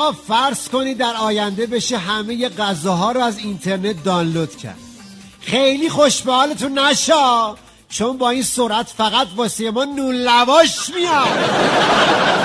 آقا فرض کنی در آینده بشه همه غذاها رو از اینترنت دانلود کرد. خیلی خوش به حالتون نشا، چون با این سرعت فقط واسه ما نون لواش میاد.